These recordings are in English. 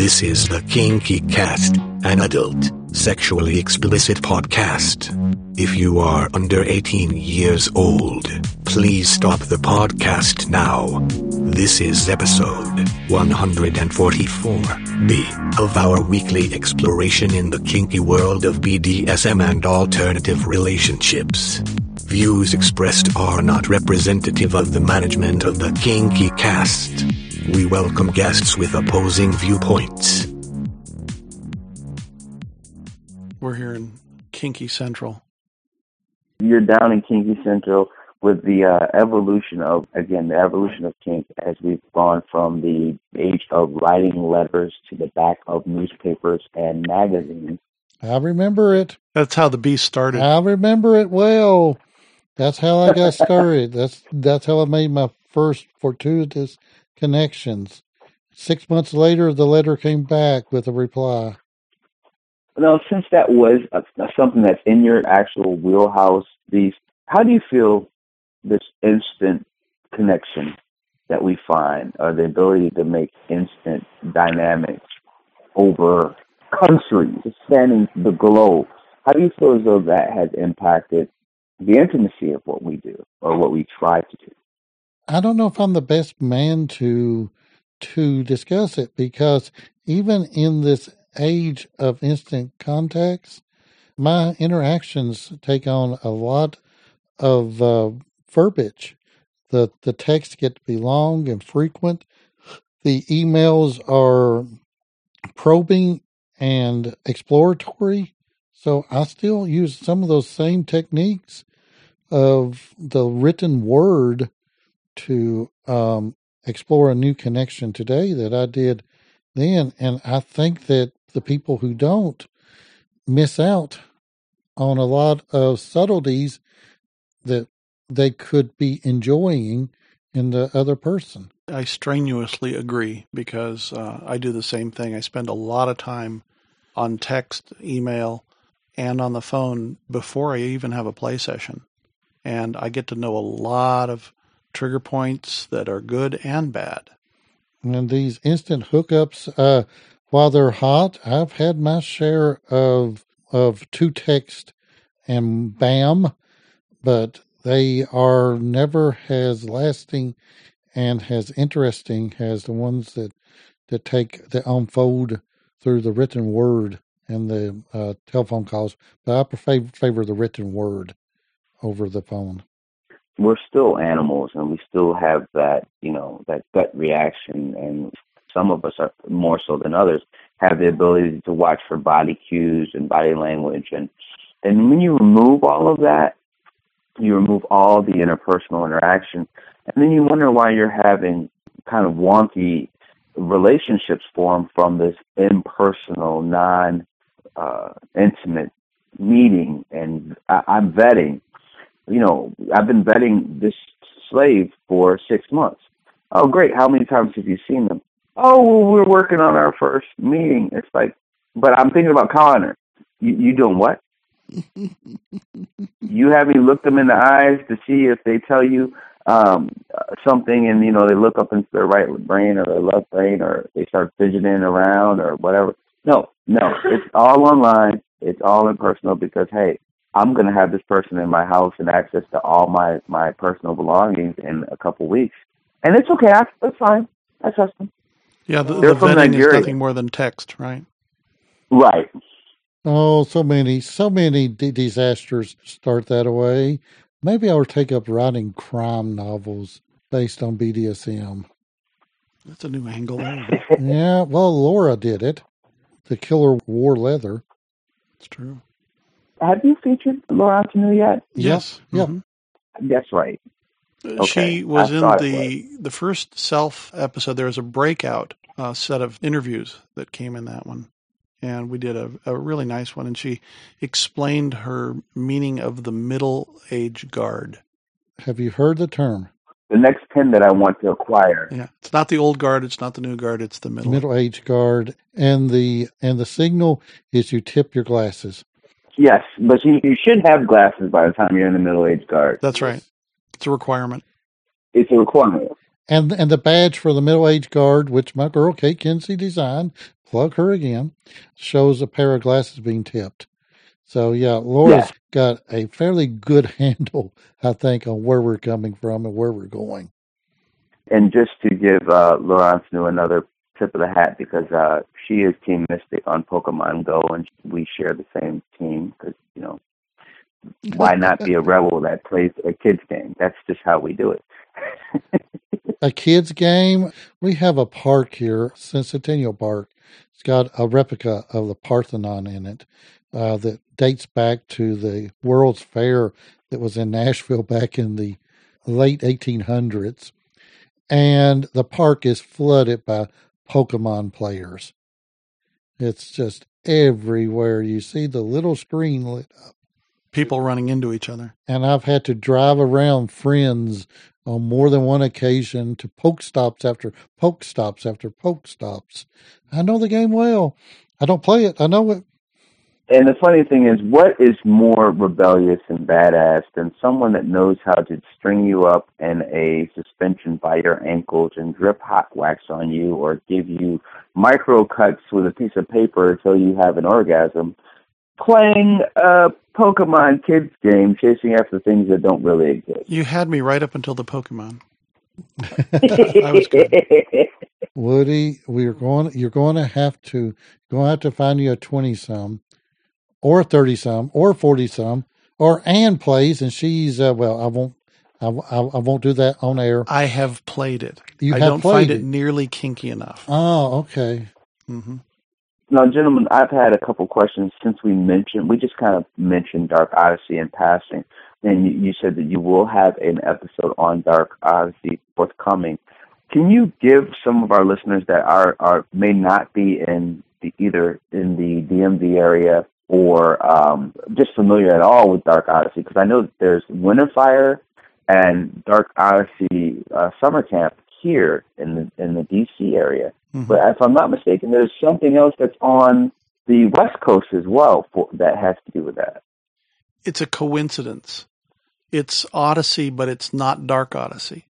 This is the Kinky Cast, an adult, sexually explicit podcast. If you are under 18 years old, please stop the podcast now. This is episode 144B of our weekly exploration in the kinky world of BDSM and alternative relationships. Views expressed are not representative of the management of the Kinky Cast. We welcome guests with opposing viewpoints. We're here in Kinky Central. You're down in Kinky Central with the evolution of kink as we've gone from the age of writing letters to the back of newspapers and magazines. I remember it. That's how the beast started. I remember it well. That's how I got started. That's how I made my first fortuitous connections. 6 months later, the letter came back with a reply. Now, since that was something that's in your actual wheelhouse, how do you feel this instant connection that we find, or the ability to make instant dynamics over countries, spanning the globe? How do you feel as though that has impacted the intimacy of what we do, or what we try to do? I don't know if I'm the best man to discuss it, because even in this age of instant contacts, my interactions take on a lot of verbiage. The texts get to be long and frequent. The emails are probing and exploratory. So I still use some of those same techniques of the written word to explore a new connection today that I did then. And I think that the people who don't miss out on a lot of subtleties that they could be enjoying in the other person. I strenuously agree, because I do the same thing. I spend a lot of time on text, email, and on the phone before I even have a play session. And I get to know a lot of trigger points that are good and bad. And these instant hookups, while they're hot, I've had my share of two text and bam, but they are never as lasting and as interesting as the ones that unfold through the written word and the telephone calls. But I favor the written word over the phone. We're still animals, and we still have that, that gut reaction, and some of us are more so than others have the ability to watch for body cues and body language, and when you remove all of that, you remove all the interpersonal interaction, and then you wonder why you're having kind of wonky relationships form from this impersonal, non-intimate meeting. And I'm vetting. I've been vetting this slave for 6 months. Oh, great. How many times have you seen them? Oh, well, we're working on our first meeting. It's like, but I'm thinking about calling her. You doing what? You haven't looked them in the eyes to see if they tell you something, and they look up into their right brain or their left brain, or they start fidgeting around or whatever. No, it's all online. It's all impersonal, because hey, I'm going to have this person in my house and access to all my personal belongings in a couple weeks, and it's okay. That's fine. I trust them. Yeah, the vetting is nothing more than text, right? Right. Oh, so many disasters start that way. Maybe I'll take up writing crime novels based on BDSM. That's a new angle. Yeah, well, Laura did it. The killer wore leather. It's true. Have you featured Laura Antonou yet? Yes. Yep. Mm-hmm. That's right. Okay. She was in the first Self episode. There was a breakout set of interviews that came in that one. And we did a really nice one. And she explained her meaning of the middle age guard. Have you heard the term? The next pin that I want to acquire. Yeah. It's not the old guard. It's not the new guard. It's the middle age guard. And the signal is you tip your glasses. Yes, but you should have glasses by the time you're in the middle age guard. That's right. It's a requirement. It's a requirement. And the badge for the middle-aged guard, which my girl Kate Kinsey designed, plug her again, shows a pair of glasses being tipped. So, yeah, Laura's got a fairly good handle, I think, on where we're coming from and where we're going. And just to give Laurence New another tip of the hat, because she is Team Mystic on Pokemon Go, and we share the same team, because, you know, why not be a rebel that plays a kid's game? That's just how we do it. A kid's game? We have a park here, Centennial Park. It's got a replica of the Parthenon in it that dates back to the World's Fair that was in Nashville back in the late 1800s. And the park is flooded by Pokemon players. It's just everywhere. You see the little screen lit up. People running into each other. And I've had to drive around friends on more than one occasion to Pokestops after Pokestops after Pokestops. I know the game well. I don't play it. I know it. And the funny thing is, what is more rebellious and badass than someone that knows how to string you up in a suspension by your ankles and drip hot wax on you, or give you micro cuts with a piece of paper until you have an orgasm, playing a Pokemon kids game, chasing after things that don't really exist? You had me right up until the Pokemon. That was good. Woody, you're going to have to find you a 20-some, or a 30-some, or a 40-some, or Ann plays, and she's I won't do that on air. I have played it. I don't find it nearly kinky enough. Oh, okay. Mm-hmm. Now, gentlemen, I've had a couple questions since we just kind of mentioned Dark Odyssey in passing, and you said that you will have an episode on Dark Odyssey forthcoming. Can you give some of our listeners that may not be either in the DMV area or just familiar at all with Dark Odyssey? Because I know that there's Winterfire and Dark Odyssey summer camp here in the DC area. Mm-hmm. But if I'm not mistaken, there's something else that's on the West Coast as well that has to do with that. It's a coincidence. It's Odyssey, but it's not Dark Odyssey.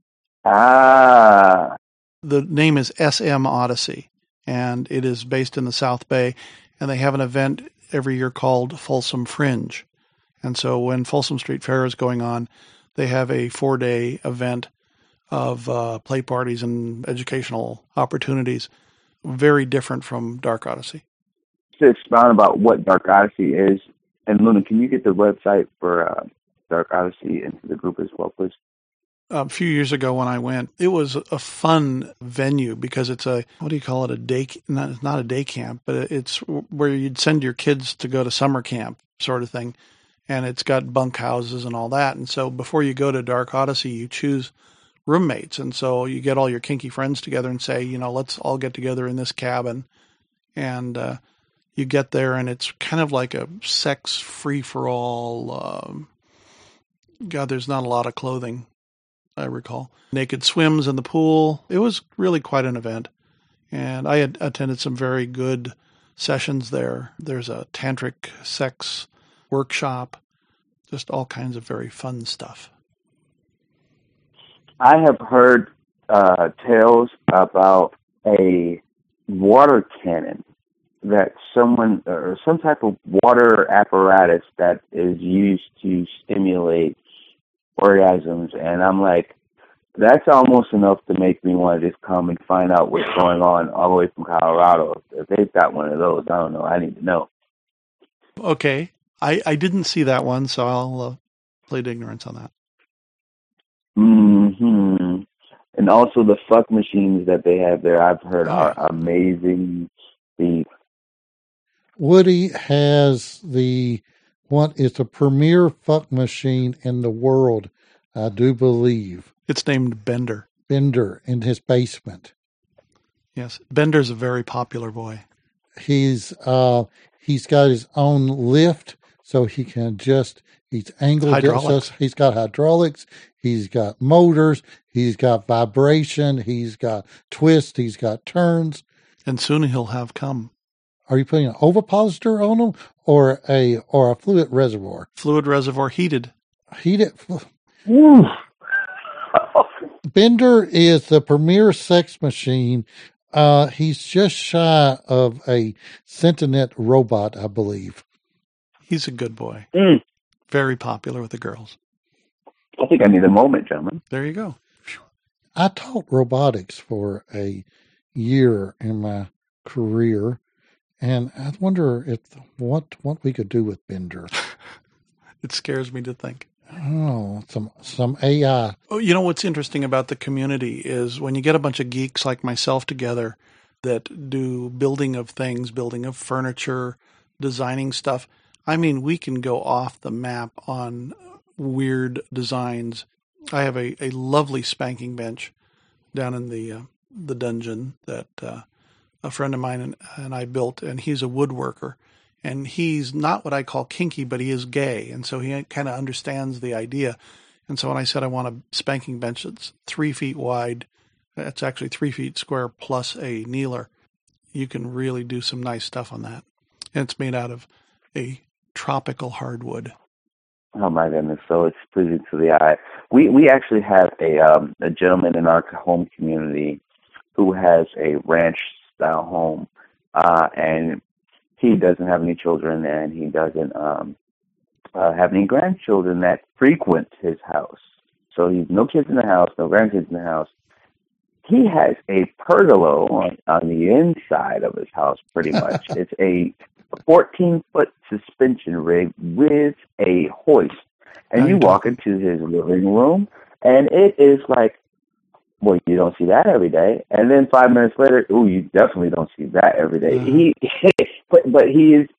Ah. The name is SM Odyssey, and it is based in the South Bay, and they have an event every year called Folsom Fringe. And so when Folsom Street Fair is going on, they have a 4-day event of play parties and educational opportunities, very different from Dark Odyssey. To expound about what Dark Odyssey is, and Luna, can you get the website for Dark Odyssey into the group as well, please? A few years ago when I went, it was a fun venue because it's a day, not a day camp, but it's where you'd send your kids to go to summer camp sort of thing. And it's got bunk houses and all that. And so before you go to Dark Odyssey, you choose roommates. And so you get all your kinky friends together and say, let's all get together in this cabin. And you get there and it's kind of like a sex free-for-all. There's not a lot of clothing, I recall. Naked swims in the pool. It was really quite an event. And I had attended some very good sessions there. There's a tantric sex workshop, just all kinds of very fun stuff. I have heard tales about a water cannon that someone, or some type of water apparatus that is used to stimulate orgasms, and I'm like, that's almost enough to make me want to just come and find out what's going on all the way from Colorado. If they've got one of those, I don't know. I need to know. Okay. I didn't see that one, so I'll plead ignorance on that. Mm-hmm. And also the fuck machines that they have there, I've heard are amazing. Woody has what is the premier fuck machine in the world, I do believe. It's named Bender. Bender in his basement. Yes, Bender's a very popular boy. He's got his own lift, so he can he's angled. Hydraulics. He's got hydraulics. He's got motors. He's got vibration. He's got twists. He's got turns. And soon he'll have come. Are you putting an ovipositor on him or a fluid reservoir? Fluid reservoir heated. Heated. Bender is the premier sex machine. He's just shy of a sentient robot, I believe. He's a good boy. Mm. Very popular with the girls. I think I need a moment, gentlemen. There you go. I taught robotics for a year in my career, and I wonder if what we could do with Bender. It scares me to think. Oh, some AI. Oh, you know what's interesting about the community is when you get a bunch of geeks like myself together that do building of things, building of furniture, designing stuff. I mean, we can go off the map on weird designs. I have a lovely spanking bench down in the dungeon that a friend of mine and I built, and he's a woodworker. And he's not what I call kinky, but he is gay. And so he kind of understands the idea. And so when I said I want a spanking bench that's 3 feet wide, it's actually 3 feet square plus a kneeler, you can really do some nice stuff on that. And it's made out of a tropical hardwood. Oh my goodness! So it's pleasing to the eye. We actually have a gentleman in our home community who has a ranch style home, and he doesn't have any children, and he doesn't have any grandchildren that frequent his house. So he's no kids in the house, no grandkids in the house. He has a pergola on the inside of his house, pretty much. It's a 14-foot suspension rig with a hoist. And you walk into his living room, and it is like, well, you don't see that every day. And then 5 minutes later, you definitely don't see that every day. But he is,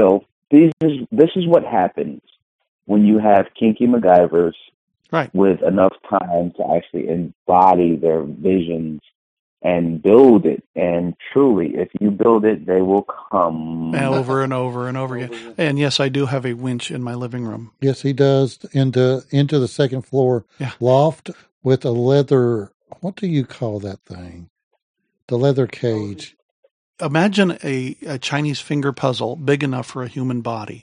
this is what happens when you have kinky MacGyvers with enough time to actually embody their visions and build it. And truly, if you build it, they will come. Over and over and over again. And yes, I do have a winch in my living room. Yes, he does. Into the second floor loft with a leather, what do you call that thing? The leather cage. Imagine a Chinese finger puzzle big enough for a human body.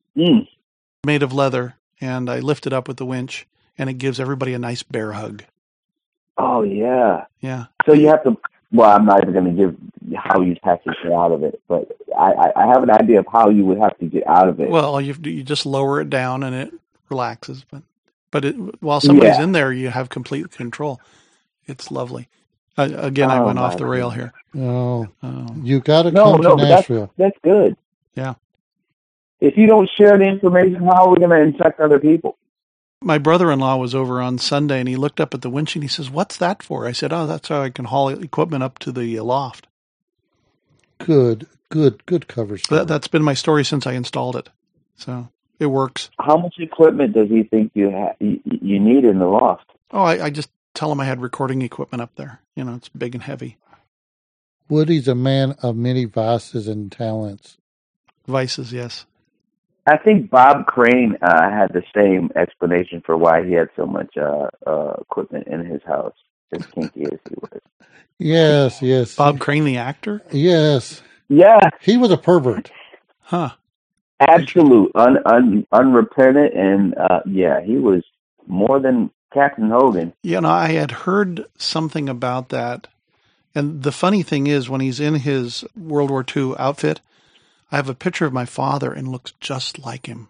Made of leather, and I lift it up with the winch, and it gives everybody a nice bear hug. Oh, yeah. Yeah. So you have to, well, I'm not even going to give how you have to get out of it, but I have an idea of how you would have to get out of it. Well, you just lower it down and it relaxes. But while somebody's in there, you have complete control. It's lovely. Again, I went off the rail here. Oh, you got to come to Nashville. That's good. Yeah. If you don't share the information, how are we going to infect other people? My brother-in-law was over on Sunday, and he looked up at the winch, and he says, "What's that for?" I said, "Oh, that's how I can haul equipment up to the loft." Good cover story. That's been my story since I installed it. So it works. How much equipment does he think you need in the loft? Oh, I just tell him I had recording equipment up there. It's big and heavy. Woody's a man of many vices and talents. Vices, yes. I think Bob Crane had the same explanation for why he had so much equipment in his house, as kinky as he was. Yes. Bob Crane, the actor? Yes. Yeah. He was a pervert. Huh. Absolute, unrepentant, and he was more than Captain Hogan. I had heard something about that. And the funny thing is, when he's in his World War II outfit, I have a picture of my father and looks just like him.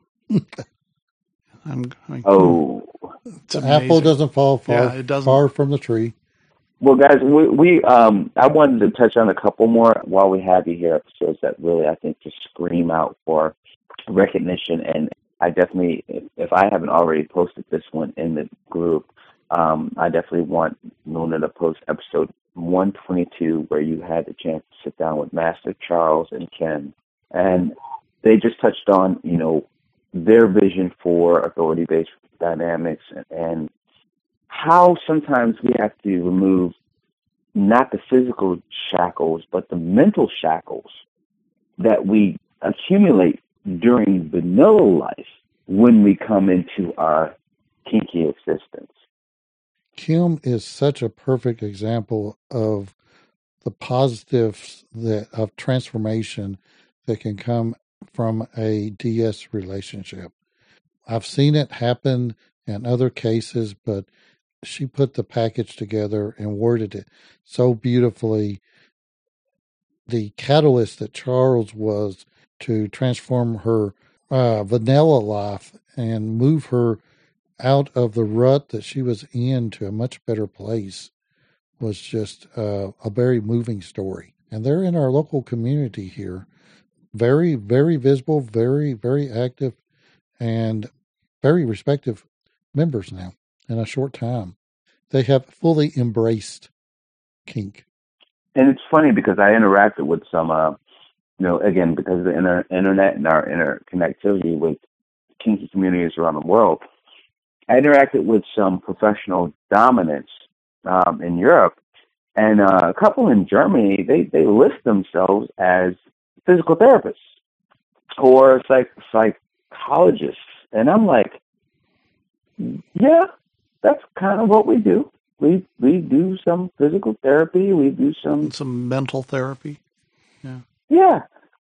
It's amazing. Apple doesn't fall far from the tree. Well, guys, I wanted to touch on a couple more while we have you here, episodes that really, I think, just scream out for recognition. And I definitely, if I haven't already posted this one in the group, I definitely want Luna to post episode 122, where you had the chance to sit down with Master Charles and Ken. And they just touched on, their vision for authority-based dynamics and how sometimes we have to remove not the physical shackles, but the mental shackles that we accumulate during vanilla life when we come into our kinky existence. Kim is such a perfect example of the positives of transformation that can come from a DS relationship. I've seen it happen in other cases, but she put the package together and worded it so beautifully. The catalyst that Charles was to transform her vanilla life and move her out of the rut that she was in to a much better place was just a very moving story. And they're in our local community here. Very, very visible, very, very active, and very respective members now in a short time. They have fully embraced kink. And it's funny because I interacted with some, again, because of the internet and our interconnectivity with kinky communities around the world, I interacted with some professional dominants in Europe, and a couple in Germany, they list themselves as physical therapists or psychologists. And I'm like, yeah, that's kind of what we do. We do some physical therapy. We do some mental therapy. Yeah.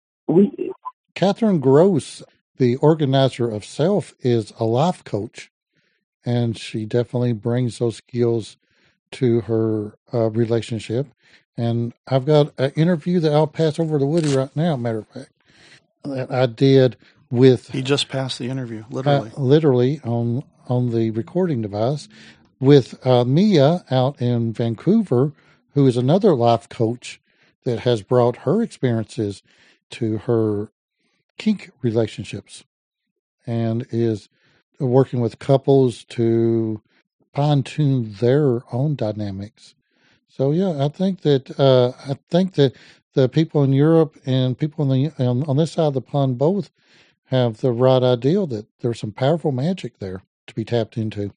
Catherine Gross, the organizer of SELF, is a life coach, and she definitely brings those skills to her relationship. And I've got an interview that I'll pass over to Woody right now, matter of fact, that I did with... He just passed the interview, literally. Literally on the recording device, with Mia out in Vancouver, who is another life coach that has brought her experiences to her kink relationships and is working with couples to fine-tune their own dynamics. So yeah, I think that the people in Europe and people on this side of the pond both have the right idea that there's some powerful magic there to be tapped into.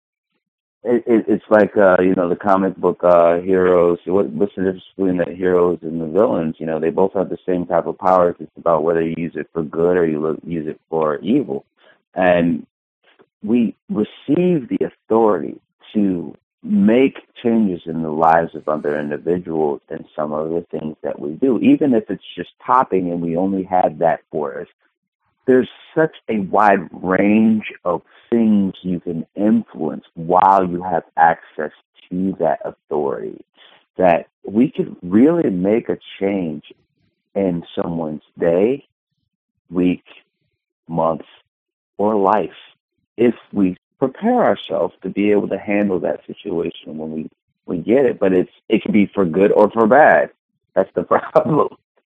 It's like the comic book heroes. What's the difference between the heroes and the villains? They both have the same type of powers. It's about whether you use it for good or you use it for evil. And we receive the authority to make changes in the lives of other individuals and some of the things that we do, even if it's just topping and we only have that for us. There's such a wide range of things you can influence while you have access to that authority that we could really make a change in someone's day, week, month, or life if we prepare ourselves to be able to handle that situation when we get it. But it can be for good or for bad. That's the problem.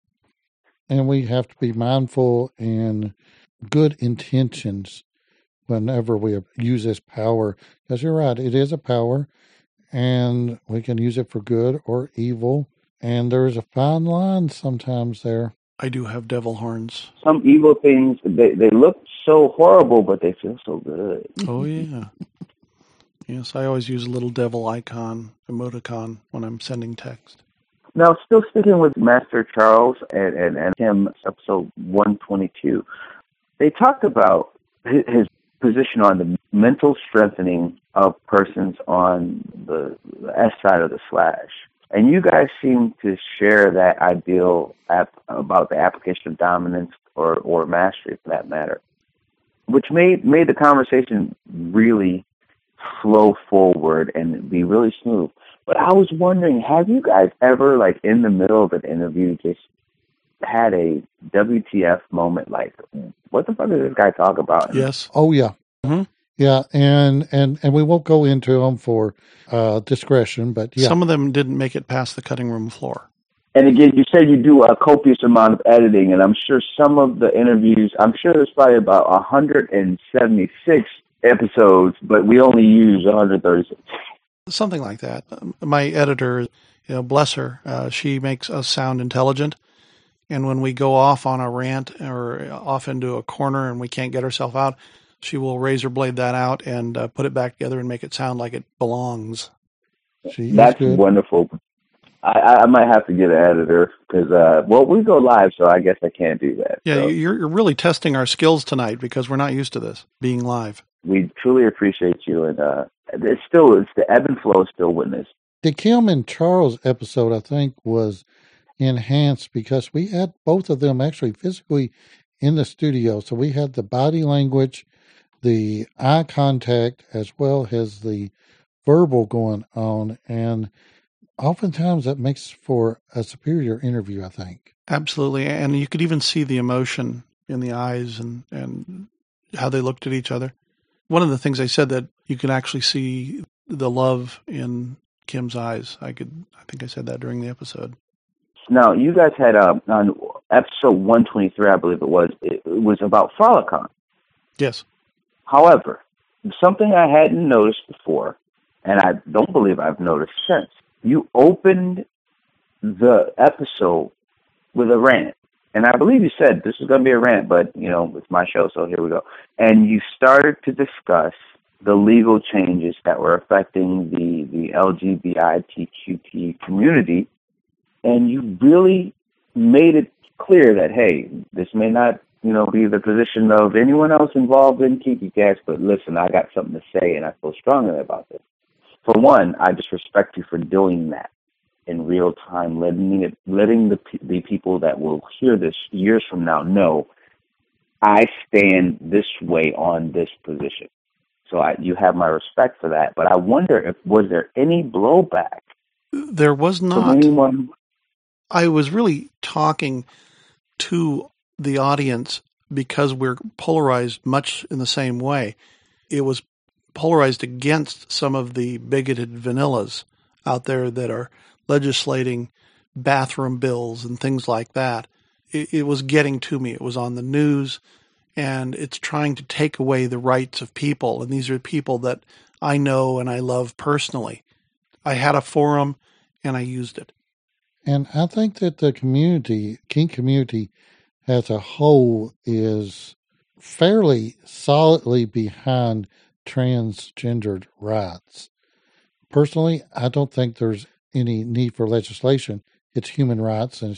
And we have to be mindful and good intentions whenever we use this power. Because you're right, it is a power, and we can use it for good or evil. And there's a fine line sometimes there. I do have devil horns. Some evil things, they look so horrible, but they feel so good. Oh, yeah. Yes, I always use a little devil icon, emoticon, when I'm sending text. Now, still sticking with Master Charles and him, episode 122, they talked about his position on the mental strengthening of persons on the S side of the slash. And you guys seem to share that ideal about the application of dominance or mastery, for that matter, which made the conversation really flow forward and be really smooth. But I was wondering, have you guys ever, like, in the middle of an interview, just had a WTF moment, like, what the fuck did this guy talk about? Yes. Oh, yeah. Mm-hmm. Yeah, and we won't go into them for discretion, but yeah. Some of them didn't make it past the cutting room floor. And again, you said you do a copious amount of editing, and I'm sure some of the interviews, I'm sure there's probably about 176 episodes, but we only use 136. Something like that. My editor, bless her, she makes us sound intelligent. And when we go off on a rant or off into a corner and we can't get ourselves out, she will razor blade that out and put it back together and make it sound like it belongs. That's wonderful. I might have to get an editor because, we go live, so I guess I can't do that. Yeah, so. You're really testing our skills tonight because we're not used to this, being live. We truly appreciate you, and it's the ebb and flow is still witnessed. The Kim and Charles episode, I think, was enhanced because we had both of them actually physically in the studio. So we had the body language, the eye contact, as well as the verbal going on, and oftentimes that makes for a superior interview, I think. Absolutely. And you could even see the emotion in the eyes and how they looked at each other. One of the things I said that you can actually see the love in Kim's eyes. I think I said that during the episode. Now, you guys had on episode 123, I believe it was about Frolicon. Yes. However, something I hadn't noticed before, and I don't believe I've noticed since, you opened the episode with a rant. And I believe you said this is going to be a rant, but, it's my show, so here we go. And you started to discuss the legal changes that were affecting the LGBTQ community, and you really made it clear that, hey, this may not, be the position of anyone else involved in KinkyCast, but listen, I got something to say, and I feel strongly about this. For one, I just respect you for doing that in real time, letting the people that will hear this years from now know I stand this way on this position. So you have my respect for that. But I wonder was there any blowback? There was not. From anyone? I was really talking to the audience because we're polarized much in the same way. It was polarized against some of the bigoted vanillas out there that are legislating bathroom bills and things like that. It was getting to me. It was on the news, and it's trying to take away the rights of people. And these are people that I know and I love personally. I had a forum, and I used it. And I think that the kink community as a whole is fairly solidly behind transgendered rights. Personally, I don't think there's any need for legislation. It's human rights, and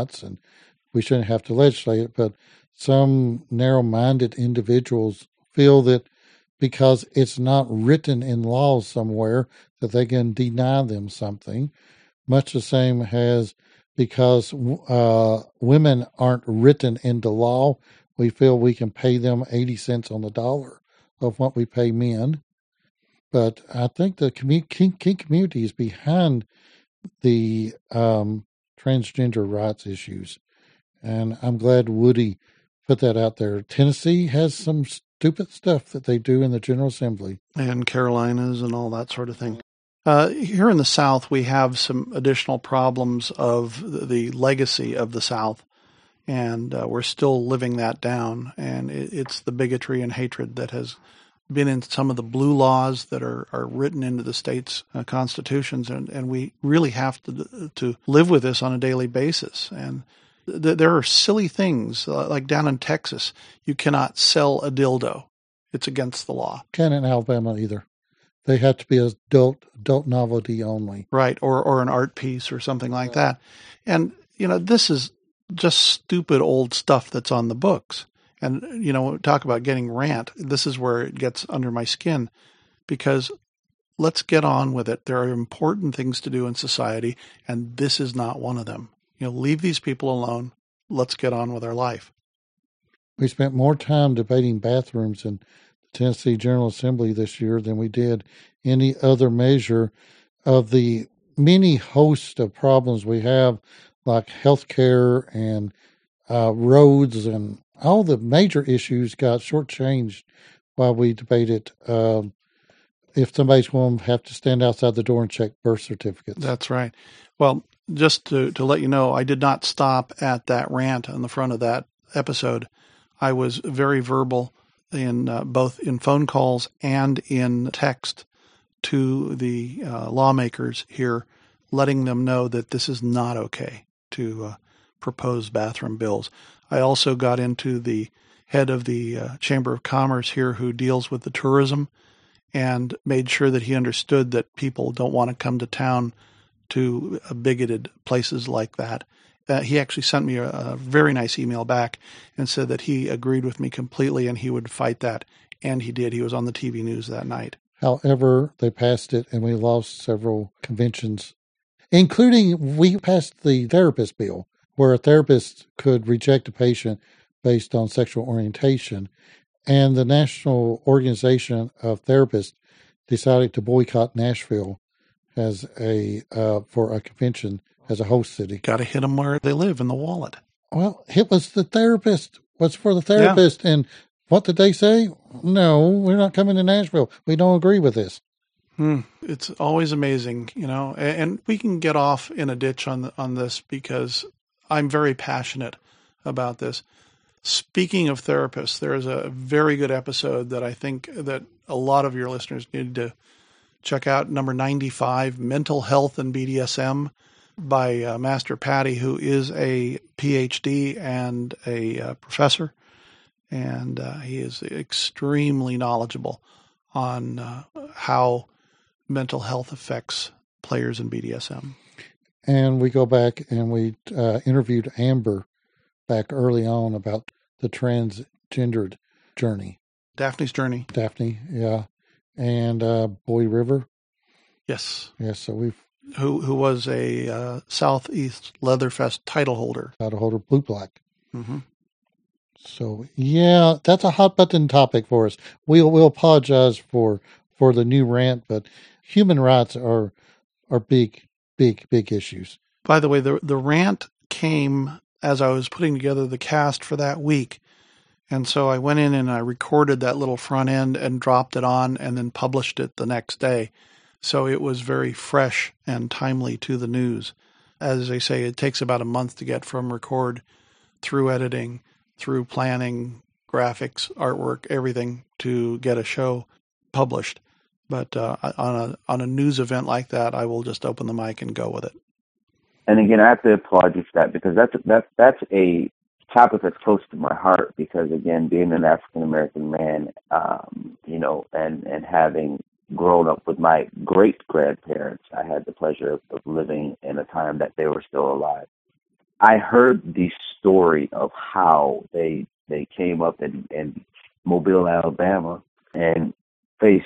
we shouldn't have to legislate it. But some narrow-minded individuals feel that because it's not written in law somewhere that they can deny them something, much the same as because women aren't written into law, we feel we can pay them 80 cents on the dollar of what we pay men. But I think the kink community is behind the transgender rights issues. And I'm glad Woody put that out there. Tennessee has some stupid stuff that they do in the General Assembly. And Carolinas and all that sort of thing. Here in the South, we have some additional problems of the legacy of the South, and we're still living that down. And it's the bigotry and hatred that has been in some of the blue laws that are written into the state's constitutions, and we really have to live with this on a daily basis. And there are silly things, like down in Texas, you cannot sell a dildo. It's against the law. Can't in Alabama either. They have to be adult novelty only. Right, or an art piece or something like that. And, this is just stupid old stuff that's on the books. And, talk about getting rant. This is where it gets under my skin, because let's get on with it. There are important things to do in society, and this is not one of them. Leave these people alone. Let's get on with our life. We spent more time debating bathrooms in the Tennessee General Assembly this year than we did any other measure of the many host of problems we have, like health care and roads, and all the major issues got shortchanged while we debated if somebody's going to have to stand outside the door and check birth certificates. That's right. Well, just to let you know, I did not stop at that rant on the front of that episode. I was very verbal in both in phone calls and in text to the lawmakers here, letting them know that this is not okay to propose bathroom bills. I also got into the head of the Chamber of Commerce here who deals with the tourism, and made sure that he understood that people don't want to come to town to bigoted places like that. He actually sent me a very nice email back and said that he agreed with me completely and he would fight that. And he did. He was on the TV news that night. However, they passed it and we lost several conventions, including we passed the therapist bill, where a therapist could reject a patient based on sexual orientation. And the National Organization of Therapists decided to boycott Nashville as for a convention as a host city. Got to hit them where they live, in the wallet. Well, it was the therapist. Was for the therapist. Yeah. And what did they say? No, we're not coming to Nashville. We don't agree with this. It's always amazing, and we can get off in a ditch on this because I'm very passionate about this. Speaking of therapists, there is a very good episode that I think that a lot of your listeners need to check out, number 95, Mental Health and BDSM, by Master Patty, who is a PhD and a professor, and he is extremely knowledgeable on how mental health affects players in BDSM. And we go back and we interviewed Amber back early on about the transgendered journey. Daphne's journey. Daphne, yeah. And Boy River. Yes. Yes, so we've... Who was a Southeast Leatherfest title holder. Title holder, Blue Black. Mm-hmm. So, yeah, that's a hot button topic for us. We'll apologize for the new rant, but human rights are big issues. By the way, the rant came as I was putting together the cast for that week. And so I went in and I recorded that little front end and dropped it on and then published it the next day. So it was very fresh and timely to the news. As they say, it takes about a month to get from record through editing, through planning, graphics, artwork, everything to get a show published. But on a news event like that, I will just open the mic and go with it. And again, I have to applaud you for that because that's a topic that's close to my heart. Because again, being an African American man, and having grown up with my great grandparents, I had the pleasure of living in a time that they were still alive. I heard the story of how they came up in Mobile, Alabama, and faced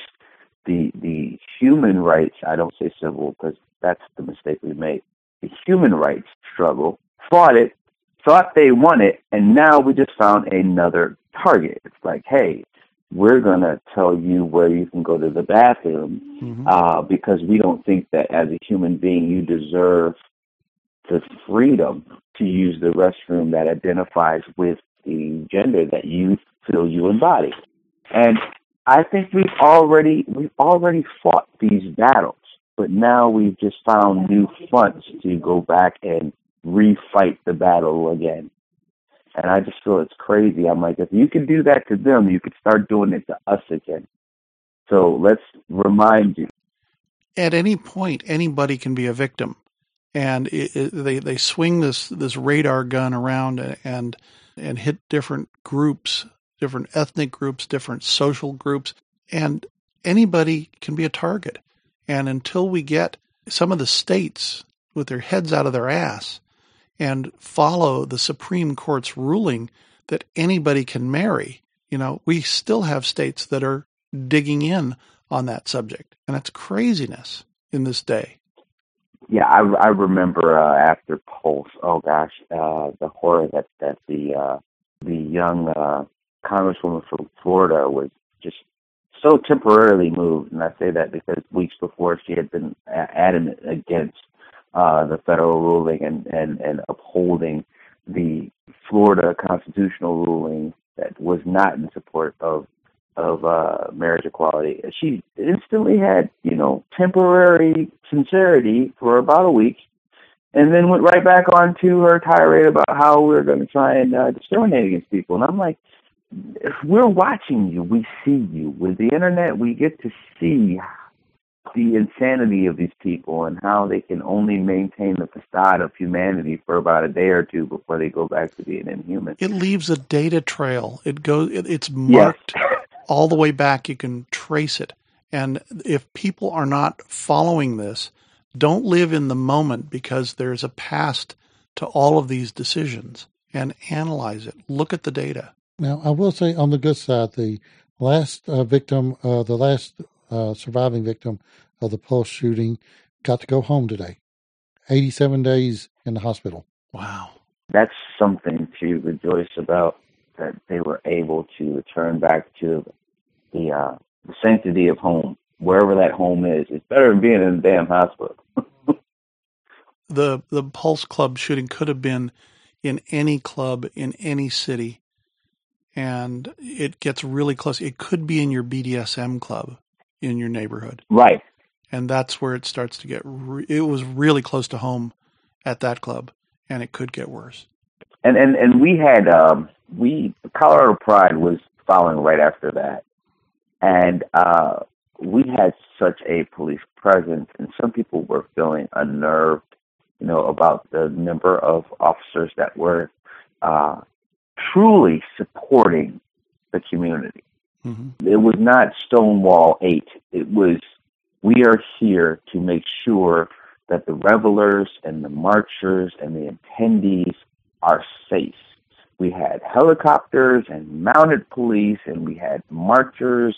the human rights, I don't say civil because that's the mistake we made, the human rights struggle, fought it, thought they won it, and now we just found another target. It's like, hey, we're going to tell you where you can go to the bathroom because we don't think that as a human being you deserve the freedom to use the restroom that identifies with the gender that you feel you embody. And I think we've already fought these battles, but now we've just found new fronts to go back and refight the battle again. And I just feel it's crazy. I'm like, if you could do that to them, you could start doing it to us again. So let's remind you. At any point, anybody can be a victim. And they swing this radar gun around and hit different groups, different ethnic groups, different social groups, and anybody can be a target. And until we get some of the states with their heads out of their ass and follow the Supreme Court's ruling that anybody can marry, we still have states that are digging in on that subject. And that's craziness in this day. Yeah, I remember after Pulse, the horror that the young Congresswoman from Florida was just so temporarily moved. And I say that because weeks before she had been adamant against the federal ruling and upholding the Florida constitutional ruling that was not in support of marriage equality. She instantly had, temporary sincerity for about a week, and then went right back on to her tirade about how we're going to try and discriminate against people. And I'm like, if we're watching you, we see you. With the internet, we get to see the insanity of these people and how they can only maintain the facade of humanity for about a day or two before they go back to being inhuman. It leaves a data trail. It's marked all the way back. You can trace it. And if people are not following this, don't live in the moment because there's a past to all of these decisions, and analyze it. Look at the data. Now, I will say on the good side, the last surviving victim of the Pulse shooting got to go home today. 87 days in the hospital. Wow. That's something to rejoice about, that they were able to return back to the sanctity of home wherever that home is. It's better than being in a damn hospital. The Pulse Club shooting could have been in any club in any city, and it gets really close. It could be in your BDSM club in your neighborhood. Right. And that's where it starts to get, it was really close to home at that club, and it could get worse. And we had, Colorado Pride was following right after that. And we had such a police presence, and some people were feeling unnerved, about the number of officers that were truly supporting the community. Mm-hmm. It was not Stonewall 8. It was, we are here to make sure that the revelers and the marchers and the attendees are safe. We had helicopters and mounted police, and we had marchers,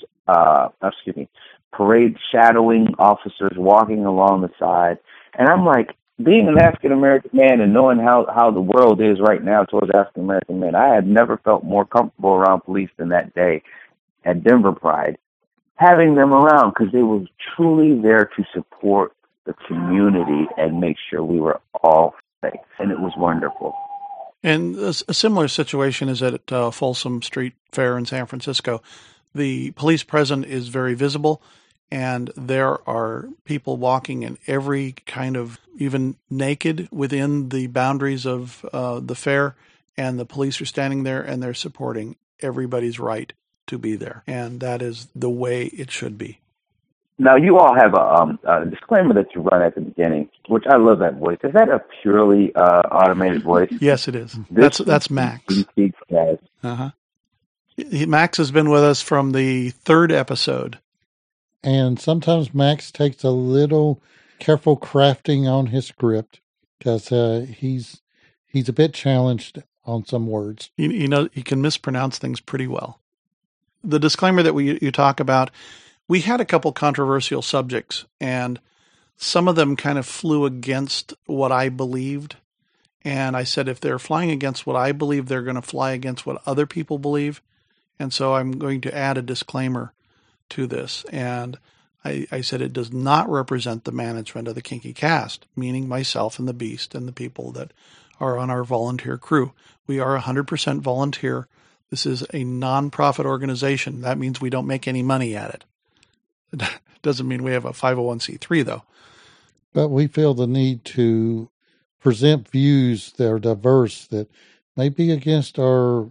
parade shadowing officers walking along the side. And I'm like, being an African-American man and knowing how the world is right now towards African-American men, I had never felt more comfortable around police than that day at Denver Pride, having them around, because they were truly there to support the community and make sure we were all safe. And it was wonderful. And a similar situation is at Folsom Street Fair in San Francisco. The police presence is very visible, and there are people walking in every kind of, even naked within the boundaries of the fair, and the police are standing there and they're supporting everybody's right to be there. And that is the way it should be. Now, you all have a disclaimer that you run at the beginning, which I love that voice. Is that a purely automated voice? Yes, it is. That's Max. Uh-huh. Max has been with us from the 3rd episode. And sometimes Max takes a little careful crafting on his script, because he's a bit challenged on some words. He can mispronounce things pretty well. The disclaimer that you talk about, we had a couple controversial subjects, and some of them kind of flew against what I believed. And I said, if they're flying against what I believe, they're going to fly against what other people believe. And so I'm going to add a disclaimer to this. And I said it does not represent the management of the Kinky Cast, meaning myself and the Beast and the people that are on our volunteer crew. We are 100% volunteer. This is a nonprofit organization. That means we don't make any money at it. It doesn't mean we have a 501c3, though. But we feel the need to present views that are diverse, that may be against our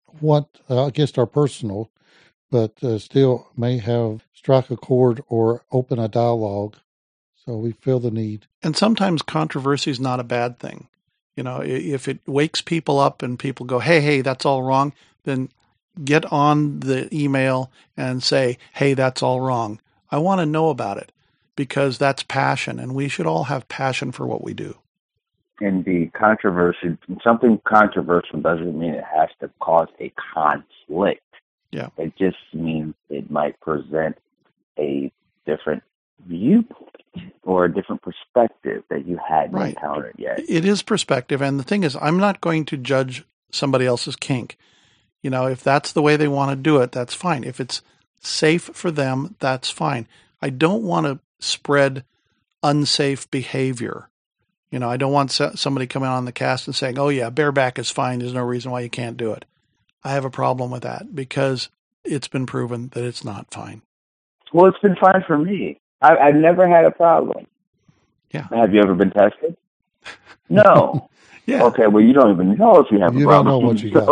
personal, but still may have struck a chord or open a dialogue. So we feel the need. And sometimes controversy is not a bad thing. If it wakes people up and people go, hey, that's all wrong, then get on the email and say, hey, that's all wrong. I want to know about it, because that's passion, and we should all have passion for what we do. Indeed, controversy, something controversial doesn't mean it has to cause a conflict. Yeah. It just means it might present a different viewpoint or a different perspective that you hadn't encountered yet. It is perspective, and the thing is, I'm not going to judge somebody else's kink. If that's the way they want to do it, that's fine. If it's safe for them, that's fine. I don't want to spread unsafe behavior. I don't want somebody coming on the cast and saying, oh yeah, bareback is fine. There's no reason why you can't do it. I have a problem with that, because it's been proven that it's not fine. Well, it's been fine for me. I've never had a problem. Yeah. Have you ever been tested? No. Yeah. Okay, well, you don't even know if you have a problem. You don't know what you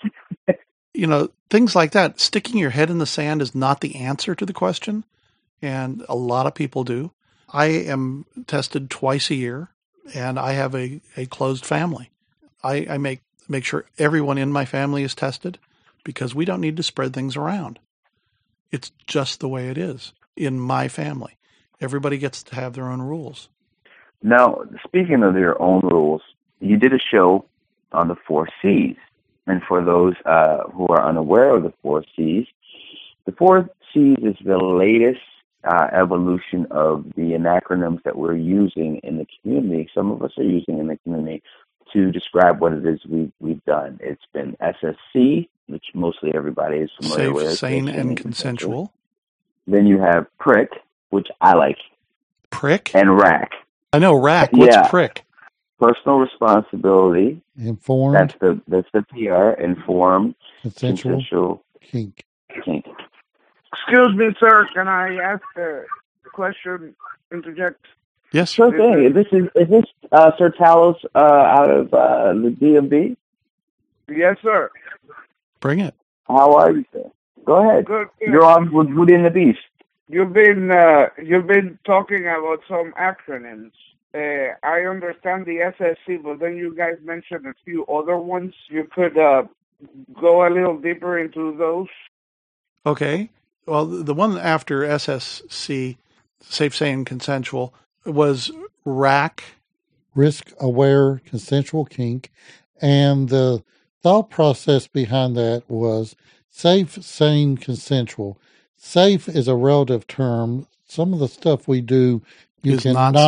got. Things like that. Sticking your head in the sand is not the answer to the question, and a lot of people do. I am tested twice a year, and I have a closed family. I make sure everyone in my family is tested, because we don't need to spread things around. It's just the way it is in my family. Everybody gets to have their own rules. Now, speaking of your own rules, you did a show on the 4 C's. And for those who are unaware of the 4 C's, the 4 C's is the latest evolution of the acronyms that we're using in the community. Some of us are using in the community to describe what it is we've done. It's been SSC, which mostly everybody is familiar with. Safe, sane, and consensual. Then you have PRIC, which I like, Prick? and rack. I know rack. What's Yeah. prick? Personal responsibility. Informed, That's the PR. Informed, consensual, kink. kink. Excuse me, sir. Can I ask a question? Interject. Yes. Sure thing. Is this Sir Talos out of the DMV? Yes, sir. Bring it. How are you, sir? Go ahead. Good. You're on with Woody and the Beast. You've been talking about some acronyms. I understand the SSC, but then you guys mentioned a few other ones. You could go a little deeper into those. Okay. Well, the one after SSC, safe, sane, consensual, was RAC. Risk aware, consensual kink. And the thought process behind that was safe, sane, consensual. Safe is a relative term. Some of the stuff we do, you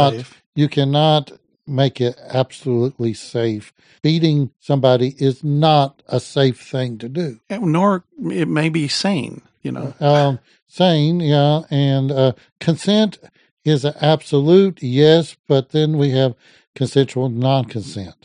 cannot make it absolutely safe. Beating somebody is not a safe thing to do. Nor it may be sane, Sane, yeah. And consent is an absolute, yes, but then we have consensual non-consent.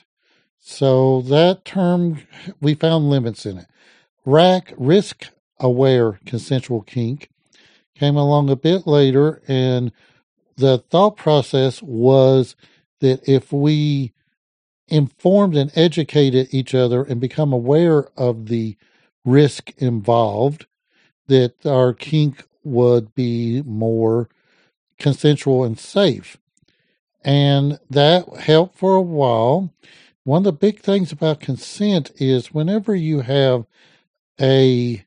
So that term, we found limits in it. RAC, risk-aware consensual kink, came along a bit later, and the thought process was that if we informed and educated each other and become aware of the risk involved, that our kink would be more consensual and safe. And that helped for a while. One of the big things about consent is whenever you have a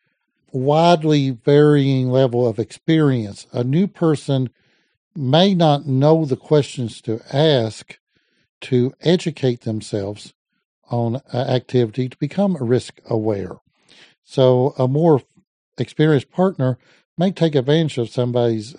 widely varying level of experience, a new person may not know the questions to ask to educate themselves on an activity to become risk aware. So a more experienced partner may take advantage of somebody's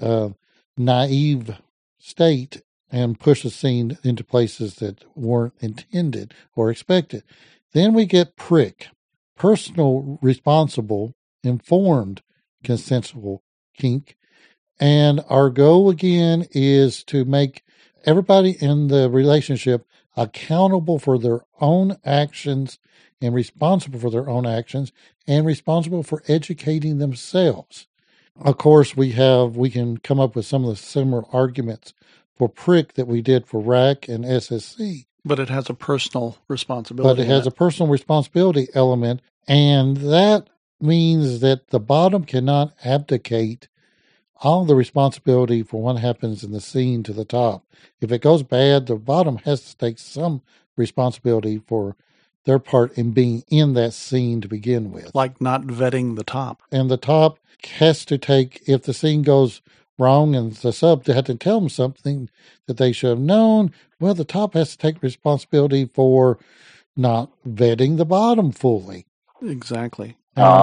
naive state and push a scene into places that weren't intended or expected. Then we get prick, personal, responsible, informed, consensual kink. And our goal again is to make everybody in the relationship accountable for their own actions and responsible for their own actions and responsible for educating themselves. Of course, we can come up with some of the similar arguments for prick that we did for RAC and SSC. But it has a personal responsibility. But it has a personal responsibility element, and that means that the bottom cannot abdicate all the responsibility for what happens in the scene to the top. If it goes bad, the bottom has to take some responsibility for their part in being in that scene to begin with. Like not vetting the top. And the top has to take, if the scene goes wrong and the sub had to tell them something that they should have known, well, the top has to take responsibility for not vetting the bottom fully. Exactly.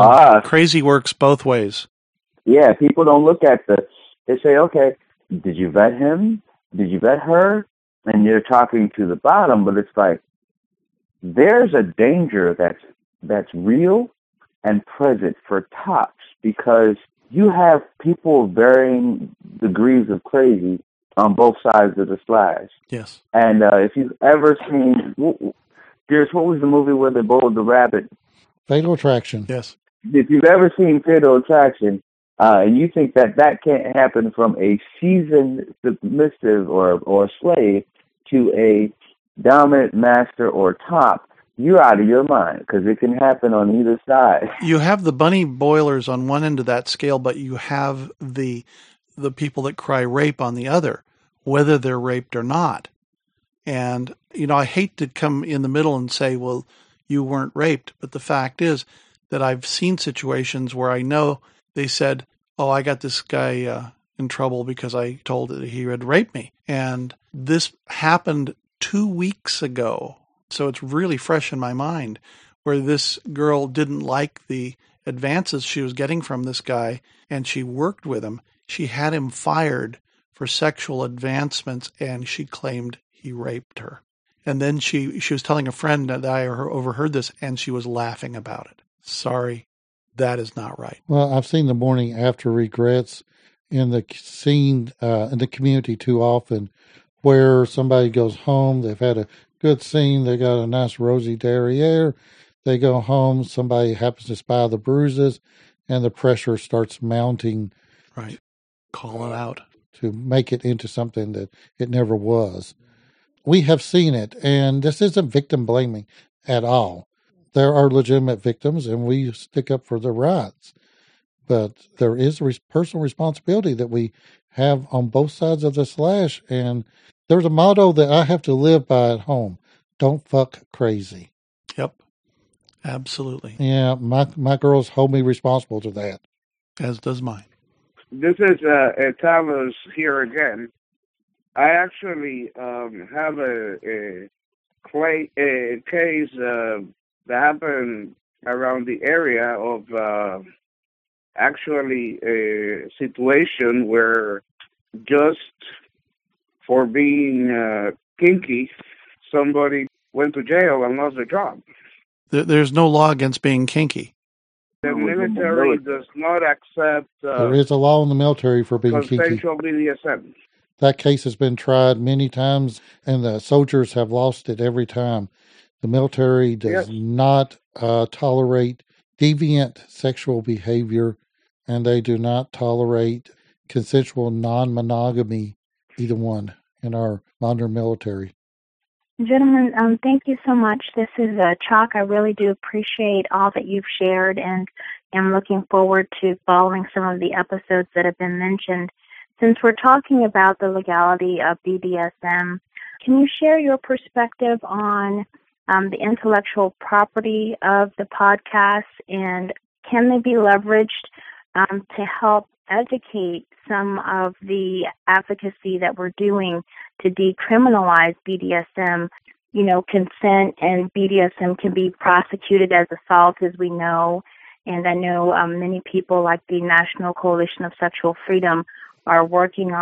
Crazy works both ways. Yeah, people don't look at they say, okay, did you vet him? Did you vet her? And you're talking to the bottom, but it's like, there's a danger that's real and present for tops, because you have people of varying degrees of crazy on both sides of the slash. Yes. And if you've ever seen, Pierce, what was the movie where they bowled the rabbit? Fatal Attraction. Yes. If you've ever seen Fatal Attraction, and you think that can't happen from a seasoned submissive or slave to a dominant master or top, you're out of your mind, because it can happen on either side. You have the bunny boilers on one end of that scale, but you have the people that cry rape on the other, whether they're raped or not. And, I hate to come in the middle and say, well, you weren't raped. But the fact is that I've seen situations where I know they said, oh, I got this guy in trouble because I told that he had raped me. And this happened 2 weeks ago. So it's really fresh in my mind, where this girl didn't like the advances she was getting from this guy, and she worked with him. She had him fired for sexual advancements, and she claimed he raped her. And then she was telling a friend that I overheard this, and she was laughing about it. Sorry, that is not right. Well, I've seen the morning after regrets. in the scene, in the community too often, where somebody goes home, they've had a good scene, they got a nice rosy derriere, they go home, somebody happens to spy the bruises, and the pressure starts mounting. Right. Call it out. To make it into something that it never was. We have seen it, and this isn't victim blaming at all. There are legitimate victims, and we stick up for their rights. But there is a personal responsibility that we have on both sides of the slash, and there's a motto that I have to live by at home. Don't fuck crazy. Yep. Absolutely. Yeah, my girls hold me responsible to that. As does mine. This is Talos here again. I actually have a case that happened around the area of actually a situation where just for being kinky, somebody went to jail and lost their job. There's no law against being kinky. The military does not accept there is a law in the military for being kinky. Consensual BDSM. That case has been tried many times, and the soldiers have lost it every time. The military does not tolerate deviant sexual behavior, and they do not tolerate consensual non-monogamy, either one, in our modern military. Gentlemen, thank you so much. This is Chuck. I really do appreciate all that you've shared, and am looking forward to following some of the episodes that have been mentioned. Since we're talking about the legality of BDSM, can you share your perspective on the intellectual property of the podcast, and can they be leveraged to help educate some of the advocacy that we're doing to decriminalize BDSM? You know, consent and BDSM can be prosecuted as assault, as we know, and I know many people like the National Coalition of Sexual Freedom are working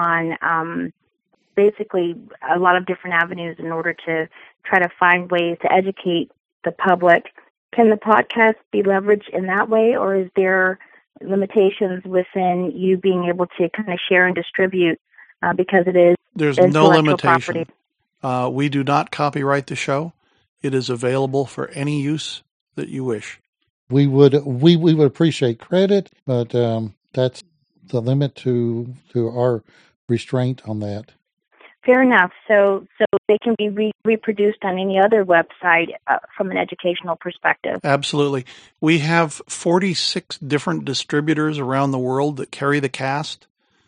on basically a lot of different avenues in order to try to find ways to educate the public. Can the podcast be leveraged in that way, or is there limitations within you being able to kind of share and distribute because it is There's no limitation. Property? We do not copyright the show. It is available for any use that you wish. We would appreciate credit, but that's the limit to our restraint on that. Fair enough. So they can be reproduced on any other website from an educational perspective. Absolutely. We have 46 different distributors around the world that carry the cast,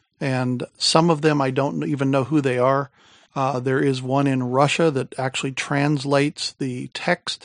and some of them I don't even know who they are. There is one in Russia that actually translates the text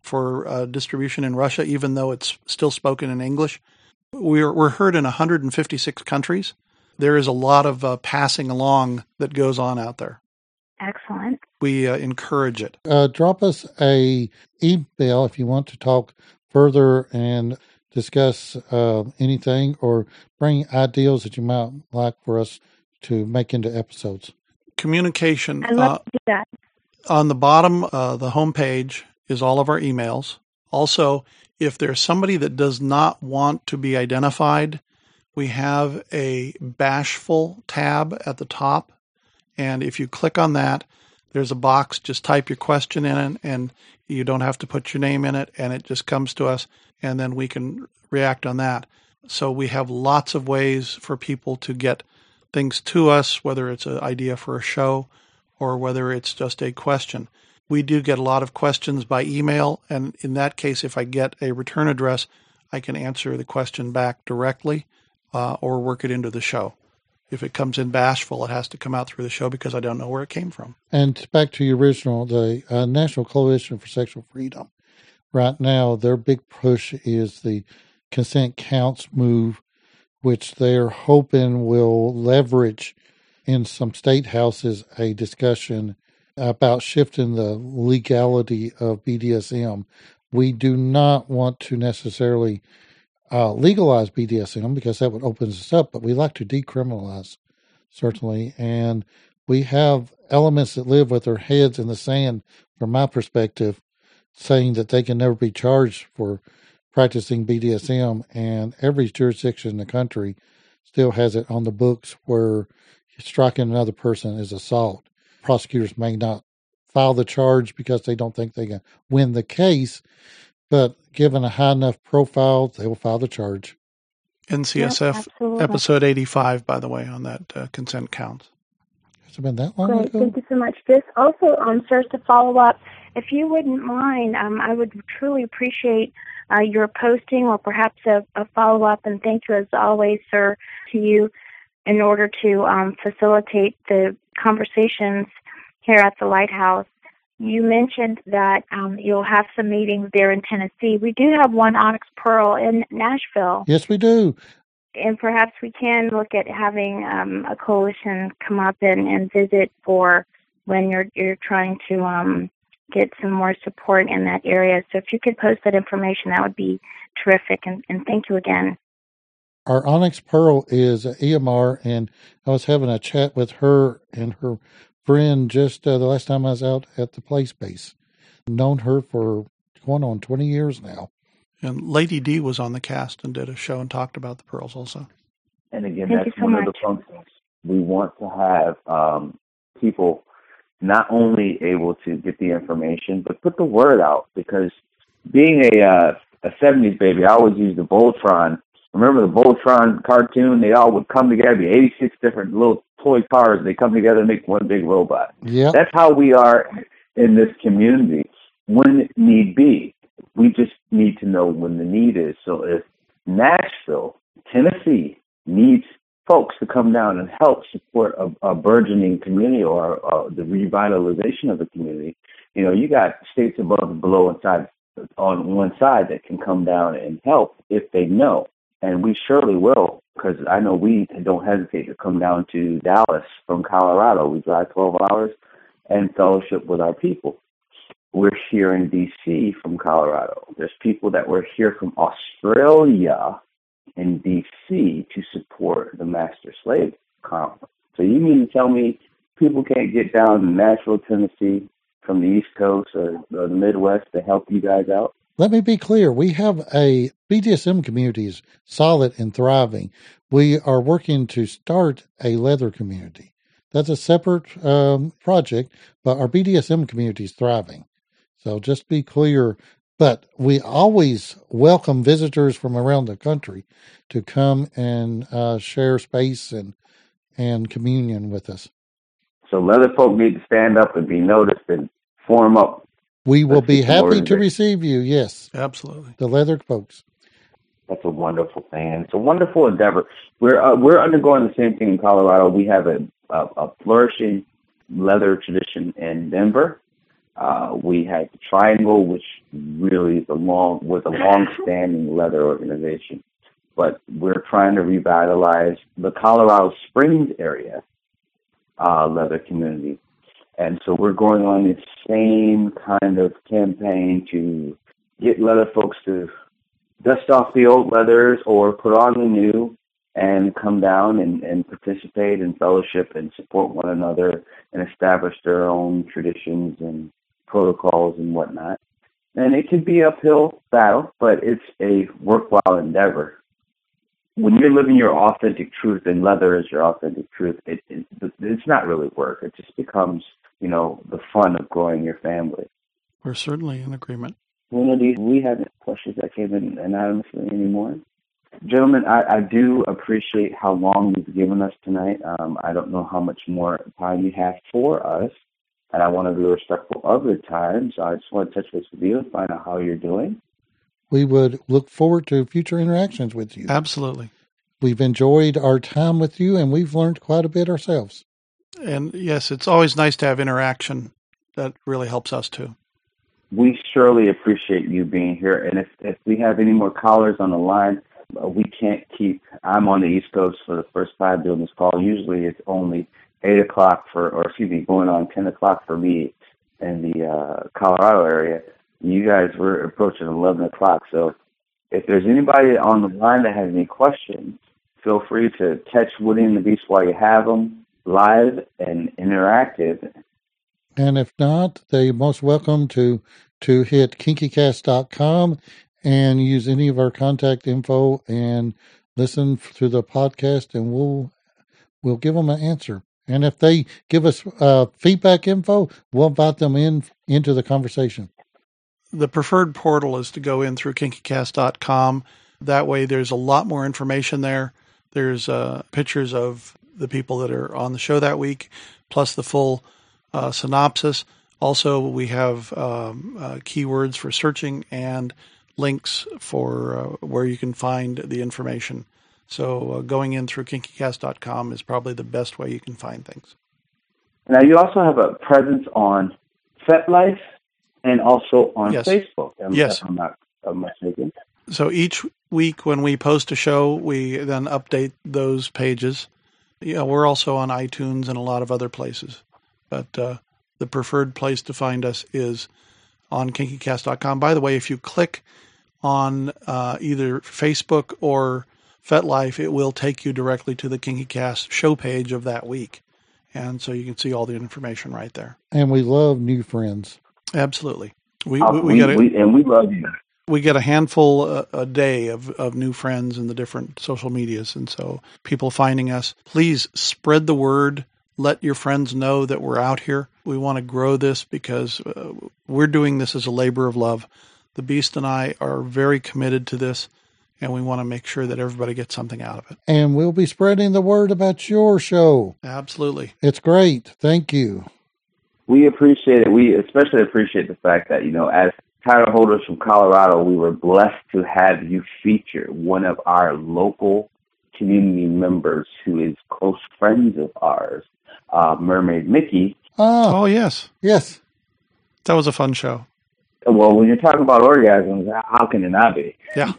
for distribution in Russia, even though it's still spoken in English. We're heard in 156 countries. There is a lot of passing along that goes on out there. Excellent. We encourage it. Drop us a email if you want to talk further and discuss anything, or bring ideas that you might like for us to make into episodes. Communication. I'd love to do that. On the bottom, the homepage is all of our emails. Also, if there's somebody that does not want to be identified, we have a bashful tab at the top. And if you click on that, there's a box. Just type your question in it, and you don't have to put your name in it, and it just comes to us, and then we can react on that. So we have lots of ways for people to get things to us, whether it's an idea for a show or whether it's just a question. We do get a lot of questions by email, and in that case, if I get a return address, I can answer the question back directly or work it into the show. If it comes in bashful, it has to come out through the show because I don't know where it came from. And back to your original, the National Coalition for Sexual Freedom. Right now, their big push is the Consent Counts move, which they're hoping will leverage in some state houses a discussion about shifting the legality of BDSM. We do not want to necessarily legalize BDSM because that would open us up, but we like to decriminalize, certainly. And we have elements that live with their heads in the sand, from my perspective, saying that they can never be charged for practicing BDSM, and every jurisdiction in the country still has it on the books where striking another person is assault. Prosecutors may not file the charge because they don't think they can win the case, but given a high enough profile, they will file the charge. NCSF episode 85, by the way, on that consent count. Has it been that long Great, ago? thank you so much. Just also, sir, to follow up, if you wouldn't mind, I would truly appreciate your posting or perhaps a follow-up, and thank you as always, sir, to you in order to facilitate the conversations here at the Lighthouse. You mentioned that you'll have some meetings there in Tennessee. We do have one Onyx Pearl in Nashville. Yes, we do. And perhaps we can look at having a coalition come up and visit for when you're trying to get some more support in that area. So if you could post that information, that would be terrific. And thank you again. Our Onyx Pearl is EMR, and I was having a chat with her and her friend just the last time I was out at the play space. Known her for going on 20 years now. And Lady D was on the cast and did a show and talked about the pearls also. And again, Thank that's you so one much. of the functions. We want to have people not only able to get the information, but put the word out. Because being a 70s baby, I always use the Voltron. Remember the Voltron cartoon? They all would come together, be 86 different little toy cars. They come together and make one big robot. Yeah. That's how we are in this community when need be. We just need to know when the need is. So if Nashville, Tennessee needs folks to come down and help support a burgeoning community or the revitalization of the community, you got states above and below and side, on one side that can come down and help if they know. And we surely will, because I know we don't hesitate to come down to Dallas from Colorado. We drive 12 hours and fellowship with our people. We're here in D.C. from Colorado. There's people that were here from Australia in D.C. to support the Master Slave Conference. So you mean to tell me people can't get down to Nashville, Tennessee from the East Coast or the Midwest to help you guys out? Let me be clear. We have a BDSM community is solid and thriving. We are working to start a leather community. That's a separate project, but our BDSM community is thriving. So just be clear. But we always welcome visitors from around the country to come and share space and communion with us. So leather folk need to stand up and be noticed and form up. We will be happy to receive you, yes. Absolutely. The leather folks. That's a wonderful thing. And it's a wonderful endeavor. We're undergoing the same thing in Colorado. We have a flourishing leather tradition in Denver. We have the Triangle, which really is was a long-standing leather organization. But we're trying to revitalize the Colorado Springs area leather community. And so we're going on this same kind of campaign to get leather folks to dust off the old leathers or put on the new and come down and participate in fellowship and support one another and establish their own traditions and protocols and whatnot. And it can be an uphill battle, but it's a worthwhile endeavor. When you're living your authentic truth and leather is your authentic truth, it's not really work. It just becomes, the fun of growing your family. We're certainly in agreement. We have questions that came in anonymously anymore. Gentlemen, I do appreciate how long you've given us tonight. I don't know how much more time you have for us, and I want to be respectful of your time, so I just want to touch base with you and find out how you're doing. We would look forward to future interactions with you. Absolutely. We've enjoyed our time with you, and we've learned quite a bit ourselves. And yes, it's always nice to have interaction. That really helps us too. We surely appreciate you being here. And if we have any more callers on the line, we can't keep. I'm on the East Coast for the first time doing this call. Usually it's only 8 o'clock going on 10 o'clock for me in the Colorado area. You guys were approaching 11 o'clock. So if there's anybody on the line that has any questions, feel free to catch Woody and the Beast while you have them live and interactive. And if not, they're most welcome to hit kinkycast.com and use any of our contact info and listen to the podcast, and we'll give them an answer. And if they give us feedback info, we'll invite them into the conversation. The preferred portal is to go in through kinkycast.com. That way there's a lot more information there. There's pictures of the people that are on the show that week, plus the full synopsis. Also, we have keywords for searching and links for where you can find the information. So going in through kinkycast.com is probably the best way you can find things. Now, you also have a presence on FetLife and also on Facebook. Yes. I'm not mistaken. So each week when we post a show, we then update those pages. Yeah, we're also on iTunes and a lot of other places. But the preferred place to find us is on kinkycast.com. By the way, if you click on either Facebook or FetLife, it will take you directly to the KinkyCast show page of that week. And so you can see all the information right there. And we love new friends. Absolutely. We love you. We get a handful a day of new friends in the different social medias. And so people finding us, please spread the word. Let your friends know that we're out here. We want to grow this because we're doing this as a labor of love. The Beast and I are very committed to this, and we want to make sure that everybody gets something out of it. And we'll be spreading the word about your show. Absolutely. It's great. Thank you. We appreciate it. We especially appreciate the fact that, as title holders from Colorado, we were blessed to have you feature one of our local community members who is close friends of ours, Mermaid Mickey. Oh, yes. Yes. That was a fun show. Well, when you're talking about orgasms, how can it not be? Yeah.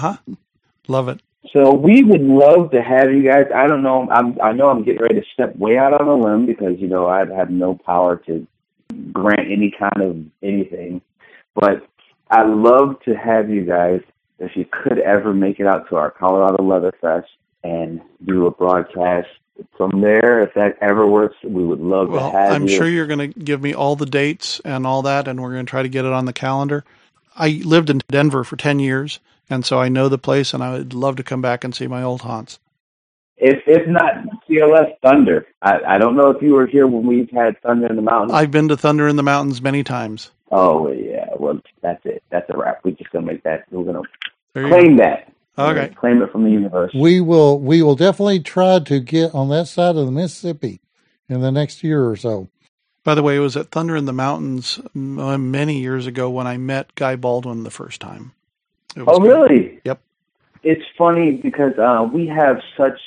Love it. So we would love to have you guys. I don't know. I know I'm getting ready to step way out on a limb because, I have no power to grant any kind of anything. But I'd love to have you guys, if you could ever make it out to our Colorado Leather Fest and do a broadcast from there. If that ever works, we would love to have I'm you. sure you're going to give me all the dates and all that, and we're going to try to get it on the calendar. I lived in Denver for 10 years, and so I know the place, and I would love to come back and see my old haunts. If not CLS Thunder. I don't know if you were here when we've had Thunder in the Mountains. I've been to Thunder in the Mountains many times. Oh, yeah. Well, that's it. That's a wrap. We're just going to make that. We're going to claim that. Okay. Claim it from the universe. We will definitely try to get on that side of the Mississippi in the next year or so. By the way, it was at Thunder in the Mountains many years ago when I met Guy Baldwin the first time. Oh, really? Yep. It's funny because we have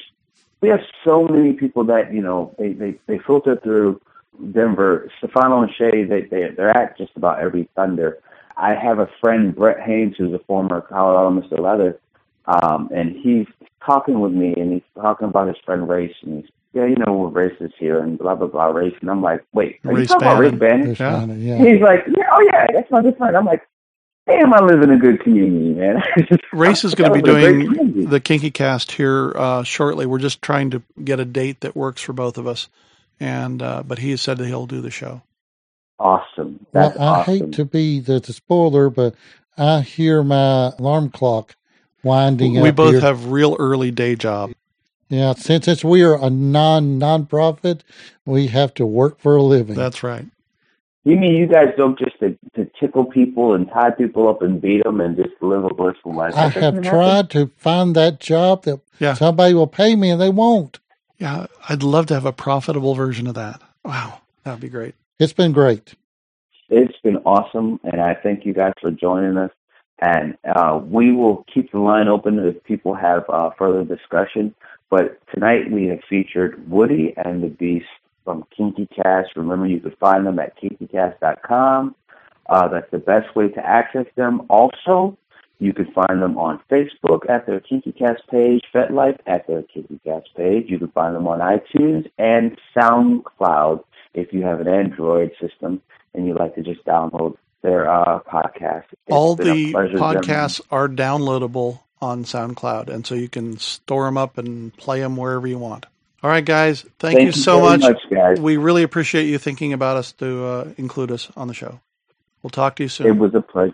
so many people that, they filter through Denver. Stefano and Shay, they're at just about every Thunder. I have a friend, Brett Haynes, who's a former Colorado Mr. Leather, and he's talking with me, and he's talking about his friend Race, and he's, we're races here, and blah, blah, blah, Race. And I'm like, wait, are you talking about Race Bannon? Yeah. He's like, that's my good friend. I'm like, damn, I live in a good community, man. Race is going to be doing the Kinky Cast here shortly. We're just trying to get a date that works for both of us, and but he has said that he'll do the show. Awesome. Well, I hate to be the spoiler, but I hear my alarm clock winding up. We both here. have real early day job. Yeah, since we are a non-profit, we have to work for a living. That's right. You mean you guys don't just to tickle people and tie people up and beat them and just live a blissful life? I have tried to find that job that somebody will pay me, and they won't. Yeah, I'd love to have a profitable version of that. Wow, that would be great. It's been great. It's been awesome, and I thank you guys for joining us. And we will keep the line open if people have further discussion. But tonight we have featured Woody and the Beast from KinkyCast. Remember, you can find them at kinkycast.com. That's the best way to access them. Also, you can find them on Facebook at their KinkyCast page, FetLife at their KinkyCast page. You can find them on iTunes and SoundCloud if you have an Android system and you'd like to just download their podcast. All the podcasts are downloadable on SoundCloud, and so you can store them up and play them wherever you want. All right, guys. Thank you so much. Guys. We really appreciate you thinking about us to include us on the show. We'll talk to you soon. It was a pleasure.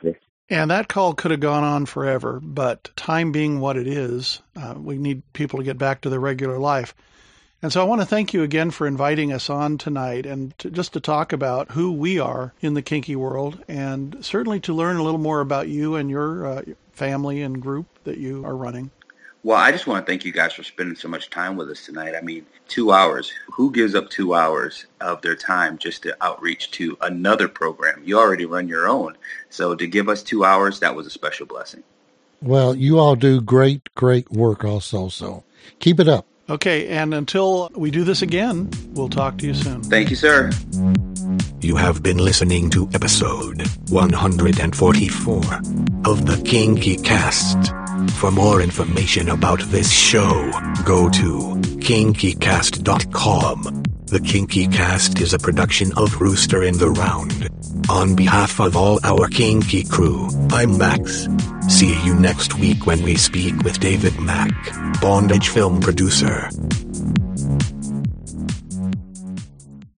And that call could have gone on forever, but time being what it is, we need people to get back to their regular life. And so I want to thank you again for inviting us on tonight and just to talk about who we are in the kinky world, and certainly to learn a little more about you and your family and group that you are running. Well, I just want to thank you guys for spending so much time with us tonight. I mean, 2 hours. Who gives up 2 hours of their time just to outreach to another program? You already run your own. So to give us 2 hours, that was a special blessing. Well, you all do great work also. So keep it up. Okay, and until we do this again, we'll talk to you soon. Thank you, sir. You have been listening to episode 144 of the Kinky Cast. For more information about this show, go to kinkycast.com. The Kinky Cast is a production of Rooster in the Round. On behalf of all our Kinky crew, I'm Max. See you next week when we speak with David Mack, Bondage film producer.